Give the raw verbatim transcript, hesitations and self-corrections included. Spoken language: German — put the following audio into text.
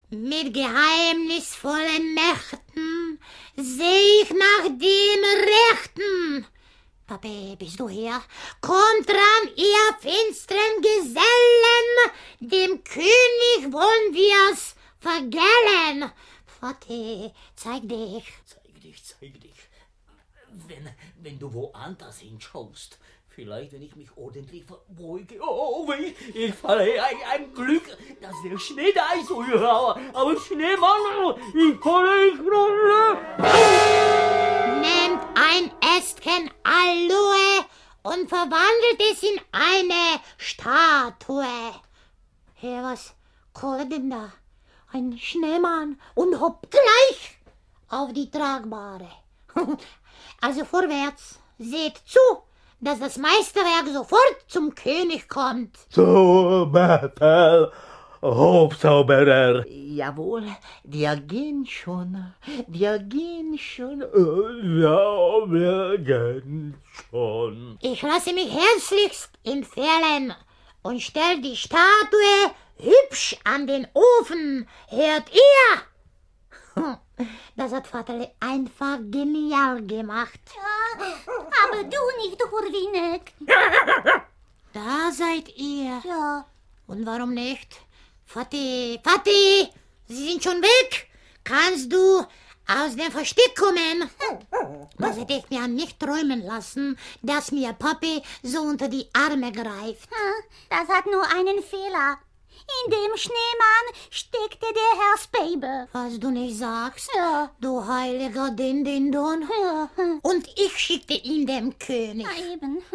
Mit geheimnisvollen Mächten seh ich nach dem Rechten. Papi, bist du hier? Kommt ran, ihr finsteren Gesellen, dem König wollen wir's vergällen. Vati, zeig dich. Zeig dich, zeig dich. Wenn, wenn du woanders hinschaust. Vielleicht, wenn ich mich ordentlich verbeuge. Oh, ich, ich falle. Ein, ein Glück, dass der Schnee da ist. Oh, ja, aber Schneemann, ich falle nicht runter. Nehmt ein Ästchen Aloe und verwandelt es in eine Statue. Hey, was kommt denn da? Ein Schneemann und hopp gleich auf die Tragbare. Also vorwärts, seht zu, dass das Meisterwerk sofort zum König kommt. So, Befehl, Hofzauberer. Jawohl, wir gehen schon, wir gehen schon. Ja, wir gehen schon. Ich lasse mich herzlichst empfehlen und stell die Statue hübsch an den Ofen. Hört ihr? Das hat Vaterle einfach genial gemacht. Ja, aber du nicht, Hurwinek. Da seid ihr. Ja. Und warum nicht? Vati, Vati, Sie sind schon weg. Kannst du aus dem Versteck kommen? Das hätte ich mir nicht träumen lassen, dass mir Papi so unter die Arme greift. Das hat nur einen Fehler. In dem Schneemann steckte der Herr Speibe. Was du nicht sagst, Ja. du heiliger Dindindon. Ja, Und ich schickte ihn dem König. na eben.